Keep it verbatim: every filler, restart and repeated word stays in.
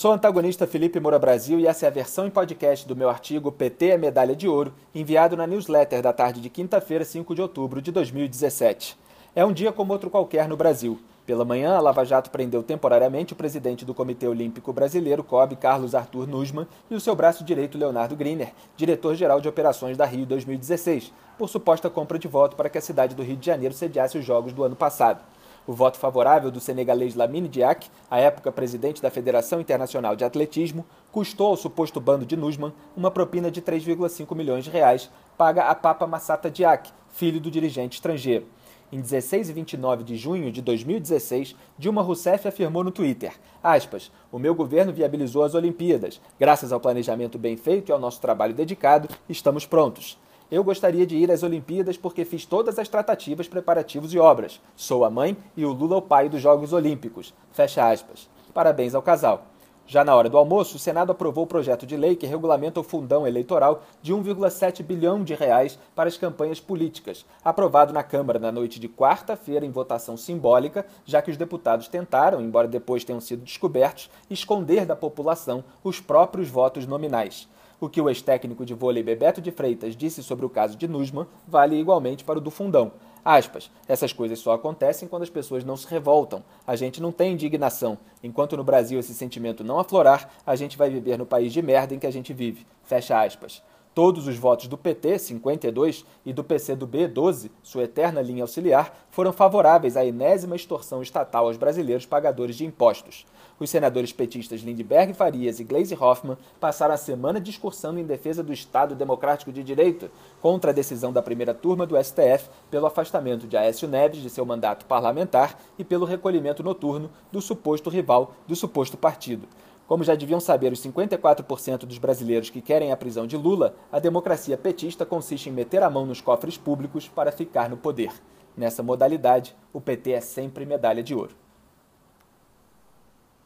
Sou o antagonista Felipe Moura Brasil e essa é a versão em podcast do meu artigo P T é Medalha de Ouro, enviado na newsletter da tarde de quinta-feira, cinco de outubro de dois mil e dezessete. É um dia como outro qualquer no Brasil. Pela manhã, a Lava Jato prendeu temporariamente o presidente do Comitê Olímpico Brasileiro, C O B, Carlos Arthur Nussmann, e o seu braço direito, Leonardo Griner, diretor-geral de operações da Rio dois mil e dezesseis, por suposta compra de voto para que a cidade do Rio de Janeiro sediasse os Jogos do ano passado. O voto favorável do senegalês Lamine Diack, à época presidente da Federação Internacional de Atletismo, custou ao suposto bando de Nussmann uma propina de três vírgula cinco milhões de reais, paga a Papa Massata Diack, filho do dirigente estrangeiro. Em dezesseis e vinte e nove de junho de dois mil e dezesseis, Dilma Rousseff afirmou no Twitter, aspas, o meu governo viabilizou as Olimpíadas. Graças ao planejamento bem feito e ao nosso trabalho dedicado, estamos prontos. Eu gostaria de ir às Olimpíadas porque fiz todas as tratativas, preparativos e obras. Sou a mãe e o Lula o pai dos Jogos Olímpicos. Fecha aspas. Parabéns ao casal. Já na hora do almoço, o Senado aprovou o projeto de lei que regulamenta o fundão eleitoral de um vírgula sete bilhão de reais para as campanhas políticas, aprovado na Câmara na noite de quarta-feira em votação simbólica, já que os deputados tentaram, embora depois tenham sido descobertos, esconder da população os próprios votos nominais. O que o ex-técnico de vôlei Bebeto de Freitas disse sobre o caso de Nussmann vale igualmente para o do fundão. Aspas, essas coisas só acontecem quando as pessoas não se revoltam. A gente não tem indignação. Enquanto no Brasil esse sentimento não aflorar, a gente vai viver no país de merda em que a gente vive. Fecha aspas. Todos os votos do P T, cinquenta e dois, e do P C do B, doze, sua eterna linha auxiliar, foram favoráveis à enésima extorsão estatal aos brasileiros pagadores de impostos. Os senadores petistas Lindbergh Farias e Gleisi Hoffmann passaram a semana discursando em defesa do Estado Democrático de Direito, contra a decisão da primeira turma do S T F pelo afastamento de Aécio Neves de seu mandato parlamentar e pelo recolhimento noturno do suposto rival do suposto partido. Como já deviam saber os cinquenta e quatro por cento dos brasileiros que querem a prisão de Lula, a democracia petista consiste em meter a mão nos cofres públicos para ficar no poder. Nessa modalidade, o P T é sempre medalha de ouro.